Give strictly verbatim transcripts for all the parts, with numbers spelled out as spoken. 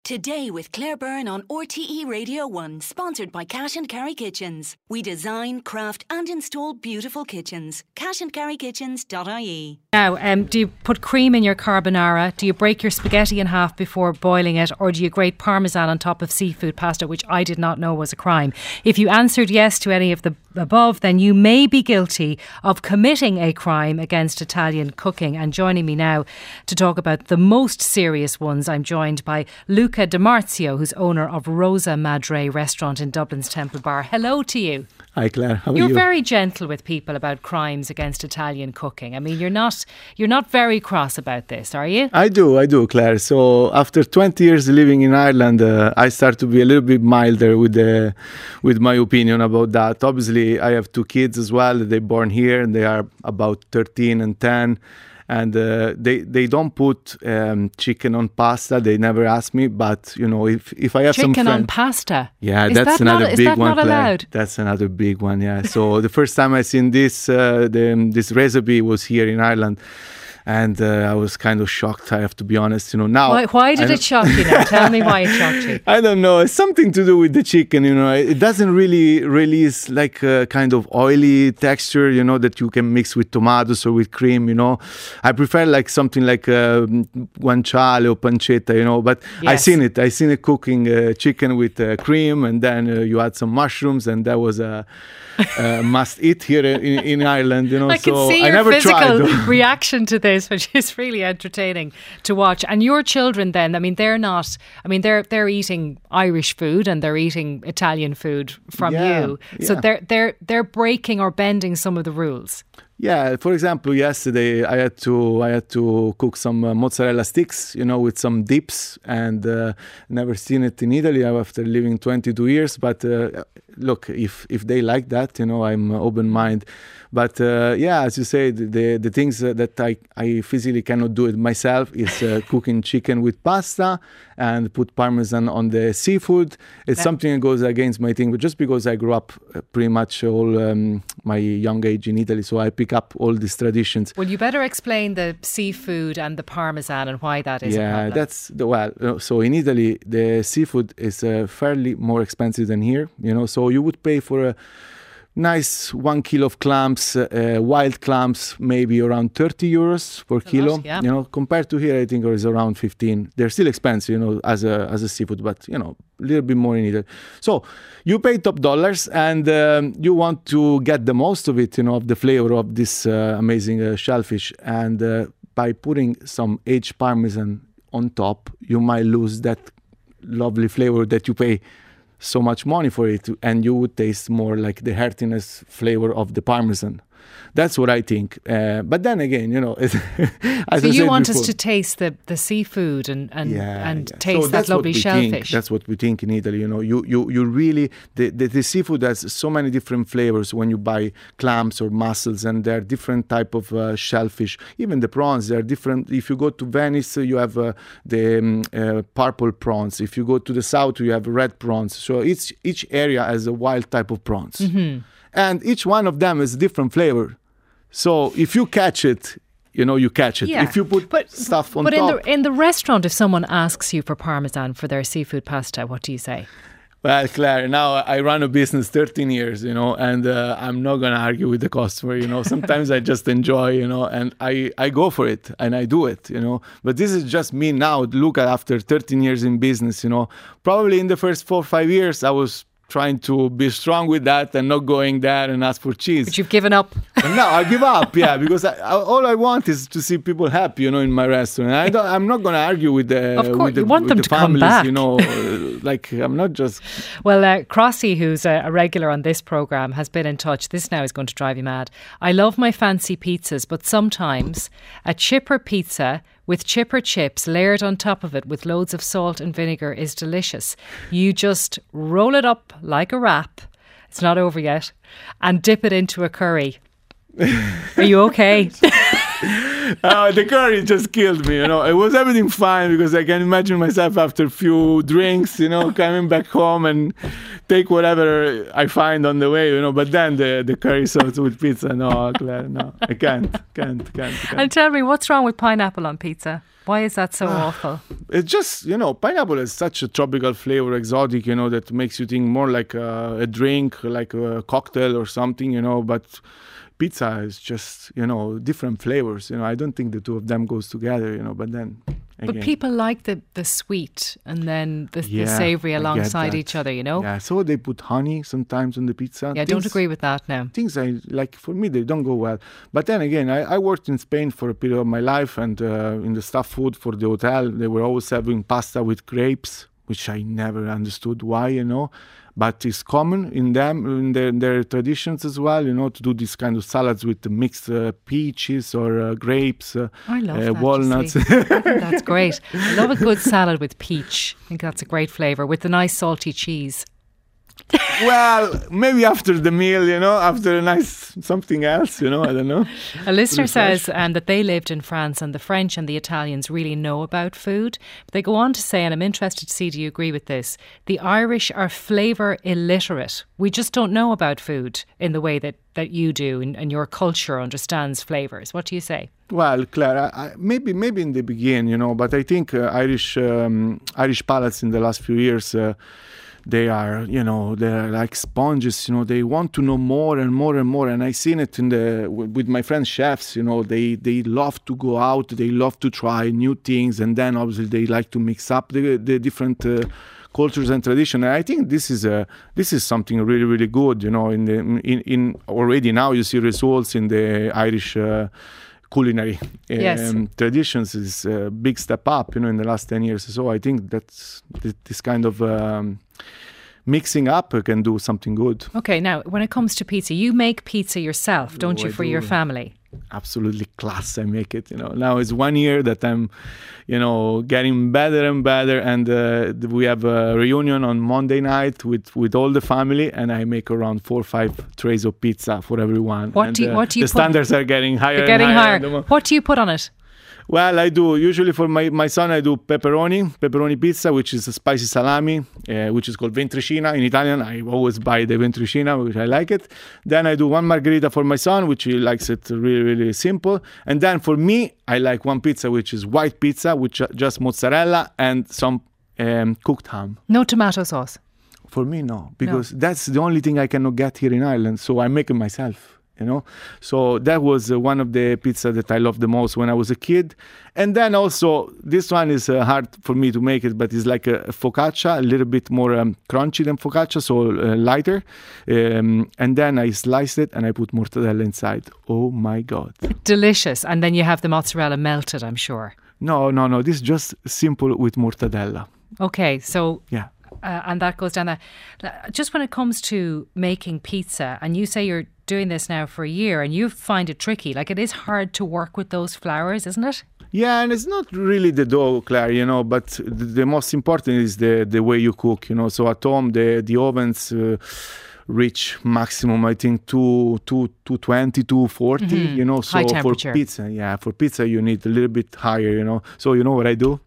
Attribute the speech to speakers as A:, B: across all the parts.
A: Today with Claire Byrne on R T E Radio one, sponsored by Cash and Carry Kitchens. We design, craft and install beautiful kitchens. cash and carry kitchens dot I E.
B: Now, um, do you put cream in your carbonara? Do you break your spaghetti in half before boiling it? Or do you grate parmesan on top of seafood pasta, which I did not know was a crime? If you answered yes to any of the above, then you may be guilty of committing a crime against Italian cooking. And joining me now to talk about the most serious ones, I'm joined by Luca Di Marzio, who's owner of Rosa Madre restaurant in Dublin's Temple Bar. Hello to you.
C: Hi Claire, how are
B: you're
C: you?
B: You're very gentle with people about crimes against Italian cooking. I mean, you're not you're not very cross about this, are you?
C: I do, I do, Claire. So after twenty years living in Ireland, uh, I start to be a little bit milder with the with my opinion about that. Obviously, I have two kids as well. They're born here, and they are about thirteen and ten. And uh, they they don't put um, chicken on pasta. They never ask me. But you know, if if I have
B: chicken
C: some chicken
B: on pasta,
C: yeah,
B: is
C: that's
B: that
C: another
B: not,
C: big
B: is that
C: one.
B: Not allowed?
C: That's another big one. Yeah. So the first time I seen this uh, the, this recipe was here in Ireland. And uh, I was kind of shocked, I have to be honest. You know, now
B: why, why did it shock you now? Tell me why it shocked you.
C: I don't know. It's something to do with the chicken, you know. It doesn't really release like a kind of oily texture, you know, that you can mix with tomatoes or with cream, you know. I prefer like something like uh, guanciale or pancetta, you know. But
B: yes.
C: I seen it. I seen it cooking uh, chicken with uh, cream, and then uh, you add some mushrooms, and that was a uh, must eat here in, in Ireland, you know.
B: I can
C: so
B: see your
C: I never
B: physical
C: tried.
B: reaction to this, which is really entertaining to watch. And your children then, I mean, they're not, I mean, they're they're eating Irish food and they're eating Italian food from
C: yeah,
B: you. So
C: yeah.
B: they're they're they're breaking or bending some of the rules.
C: Yeah, for example, yesterday I had to I had to cook some uh, mozzarella sticks, you know, with some dips, and uh, never seen it in Italy after living twenty-two years. But uh, look, if if they like that, you know, I'm open minded. But uh, yeah, as you say, the the, the things uh, that I, I physically cannot do it myself is uh, cooking chicken with pasta and put parmesan on the seafood. It's yeah. something that goes against my thing, but just because I grew up uh, pretty much all um, my young age in Italy, so I pick up all these traditions.
B: Well, you better explain the seafood and the parmesan and why that is
C: yeah,
B: a problem.
C: that's the well. So in Italy, the seafood is uh, fairly more expensive than here. You know, so you would pay for a nice one kilo of clams, uh, wild clams, maybe around thirty euros per kilo.
B: Lot, yeah.
C: You know, compared to here, I think it's around fifteen. They're still expensive, you know, as a as a seafood, but you know, a little bit more in Italy. So you pay top dollars, and um, you want to get the most of it, you know, of the flavor of this uh, amazing uh, shellfish. And uh, by putting some aged parmesan on top, you might lose that lovely flavor that you pay so much money for it, and you would taste more like the heartiness flavor of the parmesan. That's what I think. Uh, but then again, you know, as
B: so
C: I
B: you
C: said
B: want
C: before,
B: us to taste the, the seafood and and,
C: yeah,
B: and
C: yeah.
B: taste
C: so
B: that lovely shellfish.
C: Think. That's what we think in Italy. You know, you you you really the, the the seafood has so many different flavors when you buy clams or mussels, and there are different type of uh, shellfish. Even the prawns, they are different. If you go to Venice, you have uh, the um, uh, purple prawns. If you go to the south, you have red prawns. So each each area has a wild type of prawns.
B: Mm-hmm.
C: And each one of them is a different flavor. So if you catch it, you know, you catch it.
B: Yeah.
C: If you put
B: but,
C: stuff on
B: but
C: top.
B: But in the, in the restaurant, if someone asks you for parmesan for their seafood pasta, what do you say?
C: Well, Claire, now I run a business thirteen years, you know, and uh, I'm not going to argue with the customer, you know. Sometimes I just enjoy, you know, and I, I go for it and I do it, you know. But this is just me now. Look at after thirteen years in business, you know. Probably in the first four or five years, I was trying to be strong with that and not going there and ask for cheese.
B: But you've given up.
C: But no, I give up, yeah, because I, I, all I want is to see people happy, you know, in my restaurant. I don't, I'm not going to argue with the
B: Of course,
C: with the,
B: you want
C: with
B: them
C: the
B: to
C: families,
B: come back.
C: you know, uh, like I'm not just...
B: Well, uh, Crossy, who's a, a regular on this programme, has been in touch. This now is going to drive you mad. I love my fancy pizzas, but sometimes a chipper pizza with chipper chips layered on top of it with loads of salt and vinegar is delicious. You just roll it up like a wrap. It's not over yet. And dip it into a curry. Are you okay?
C: uh, the curry just killed me, you know. It was everything fine because I can imagine myself after a few drinks, you know, coming back home and take whatever I find on the way, you know. But then the, the curry sauce with pizza, no, Claire, no. I can't, can't, can't, can't.
B: And tell me, what's wrong with pineapple on pizza? Why is that so
C: uh,
B: awful?
C: It's just, you know, pineapple has such a tropical flavor, exotic, you know, that makes you think more like a, a drink, like a cocktail or something, you know, but pizza is just, you know, different flavors. You know, I don't think the two of them goes together, you know, but then again.
B: But people like the, the sweet and then the,
C: yeah,
B: the savoury alongside each other, you know?
C: Yeah, so they put honey sometimes on the pizza.
B: Yeah, I don't agree with that now.
C: Things I like, for me, they don't go well. But then again, I, I worked in Spain for a period of my life, and uh, in the staff food for the hotel, they were always serving pasta with grapes, which I never understood why, you know. But it's common in them, in their, their traditions as well, you know, to do this kind of salads with mixed uh, peaches or uh, grapes, uh,
B: I love
C: uh,
B: that,
C: walnuts.
B: I think that's great. I love a good salad with peach. I think that's a great flavour with the nice salty cheese.
C: Well, maybe after the meal, you know, after a nice something else, you know, I don't know.
B: A listener
C: Refresh.
B: says um, that they lived in France and the French and the Italians really know about food. But they go on to say, and I'm interested to see, do you agree with this? The Irish are flavour illiterate. We just don't know about food in the way that, that you do and, and your culture understands flavours. What do you say?
C: Well, Claire, I, I, maybe maybe in the beginning, you know, but I think uh, Irish um, Irish palates in the last few years, uh, they are, you know, they're like sponges, you know, they want to know more and more and more. And I've seen it in the with my friends chefs, you know, they, they love to go out, they love to try new things. And then obviously they like to mix up the, the different uh, cultures and tradition. And I think this is a this is something really, really good, you know, in the in, in already now you see results in the Irish uh, culinary um,
B: yes.
C: traditions is a big step up, you know, in the last ten years. So I think that's this kind of um, mixing up can do something good.
B: Okay, now when it comes to pizza, you make pizza yourself, don't
C: Oh,
B: you,
C: I
B: for
C: do.
B: your family?
C: Absolutely class. I make it, you know. Now it's one year that I'm, you know, getting better and better. And uh, we have a reunion on Monday night with, with all the family, and I make around four or five trays of pizza for everyone.
B: What
C: and,
B: do you,
C: uh,
B: what do you
C: the
B: put?
C: standards are getting higher.
B: They're getting
C: and higher. at the
B: higher.
C: moment.
B: What do you put on it?
C: Well, I do usually for my, my son. I do pepperoni, pepperoni pizza, which is a spicy salami, uh, which is called ventricina in Italian. I always buy the ventricina, which I like it. Then I do one margherita for my son, which he likes it really, really simple. And then for me, I like one pizza, which is white pizza, with just mozzarella and some um, cooked ham.
B: No tomato sauce.
C: For me, no, because no. that's the only thing I cannot get here in Ireland. So I make it myself. You know, so that was uh, one of the pizza that I loved the most when I was a kid. And then also, this one is uh, hard for me to make it, but it's like a, a focaccia, a little bit more um, crunchy than focaccia, so uh, lighter. Um, and then I slice it and I put mortadella inside. Oh my God.
B: Delicious. And then you have the mozzarella melted, I'm sure.
C: No, no, no. This is just simple with mortadella.
B: Okay, so...
C: Yeah.
B: Uh, and that goes down there. Just when it comes to making pizza, and you say you're doing this now for a year and you find it tricky, like it is hard to work with those flours, isn't it?
C: Yeah, and it's not really the dough, Claire, you know, but the, the most important is the, the way you cook, you know. So at home, the, the ovens uh, reach maximum, I think, two, two, two twenty, two forty, mm-hmm. you know. So
B: high temperature.
C: For pizza, yeah, for pizza, you need a little bit higher, you know. So you know what I do?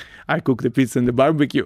C: I cook the pizza in the barbecue.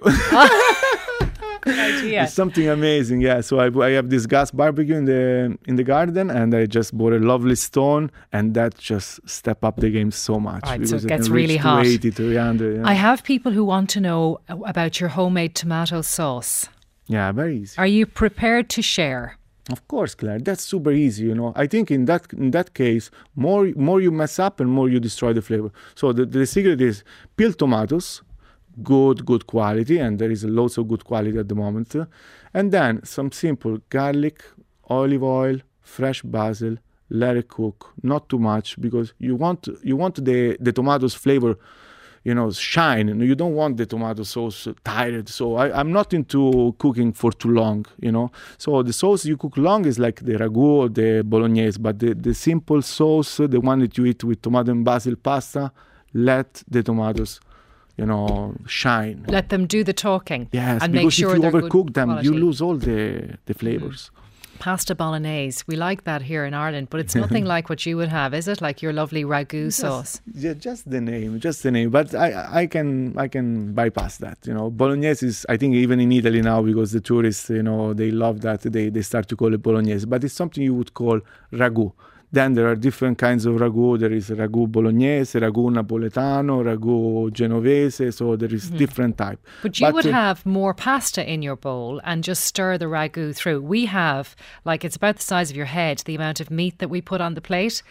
B: Good idea.
C: It's something amazing, yeah. So I, I have this gas barbecue in the in the garden, and I just bought a lovely stone, and that just step up the game so much.
B: Right,
C: because
B: so it
C: it
B: gets
C: can
B: really
C: reach
B: hot.
C: two eighty, three hundred, yeah.
B: I have people who want to know about your homemade tomato sauce.
C: Yeah, very easy.
B: Are you prepared to share?
C: Of course, Claire. That's super easy, you know. I think in that in that case, more more you mess up and more you destroy the flavor. So the, the secret is peel tomatoes, good, good quality, and there is lots of good quality at the moment. And then some simple garlic, olive oil, fresh basil, let it cook, not too much, because you want you want the, the tomatoes flavor, you know, shine. You don't want the tomato sauce tired. So I, I'm not into cooking for too long, you know. So the sauce you cook long is like the ragu or the bolognese, but the, the simple sauce, the one that you eat with tomato and basil pasta, let the tomatoes, you know, shine.
B: Let them do the talking.
C: Yes,
B: and
C: because
B: make sure
C: if you
B: they're
C: overcook
B: good
C: them,
B: quality.
C: you lose all the, the flavors.
B: Mm. Pasta bolognese. We like that here in Ireland, but it's nothing like what you would have, is it? Like your lovely ragu
C: just,
B: sauce.
C: Yeah, just the name, just the name. But I, I can, I can bypass that. You know, bolognese is, I think, even in Italy now, because the tourists, you know, they love that. They they start to call it bolognese, but it's something you would call ragu. Then there are different kinds of ragu. There is ragu bolognese, ragu napoletano, ragu genovese. So there is mm-hmm. different type.
B: But you but, would uh, have more pasta in your bowl and just stir the ragu through. We have, like, it's about the size of your head, the amount of meat that we put on the plate.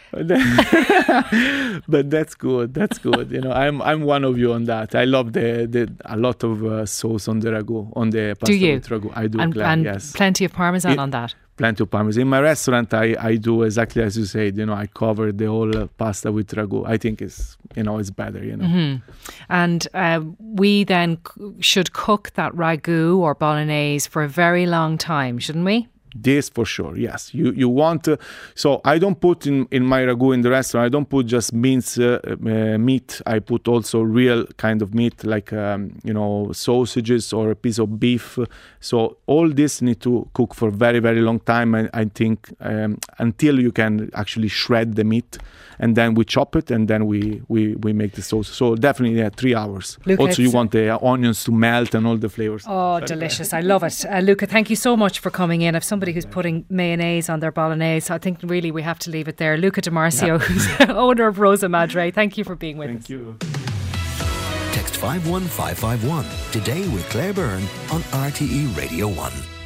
C: But that's good. That's good. You know, I'm I'm one of you on that. I love the, the a lot of uh, sauce on the ragu, on the pasta
B: do you?
C: with ragu. I do.
B: And,
C: glad,
B: and
C: yes.
B: plenty of parmesan
C: it,
B: on that.
C: Plenty of parmesan. In my restaurant, I, I do exactly as you said. You know, I cover the whole uh, pasta with ragu. I think it's, you know, it's better, you know.
B: Mm-hmm. And uh, we then c- should cook that ragu or bolognese for a very long time, shouldn't we?
C: This for sure, yes. You you want uh, so I don't put in, in my ragu in the restaurant. I don't put just mince uh, uh, meat. I put also real kind of meat, like um, you know, sausages or a piece of beef. So all this need to cook for very very long time. And I think um, until you can actually shred the meat, and then we chop it, and then we we, we make the sauce. So definitely, yeah, three hours.
B: Luca,
C: also, you want the onions to melt and all the flavors.
B: Oh, very delicious! I love it, uh, Luca. Thank you so much for coming in. I've some Somebody who's putting mayonnaise on their bolognese. I think really we have to leave it there. Luca Dimarcio, yeah. who's owner of Rosa Madre. Thank you for being with
C: Thank
B: us.
C: You.
D: Text five one five five one today with Claire Byrne on R T E Radio one.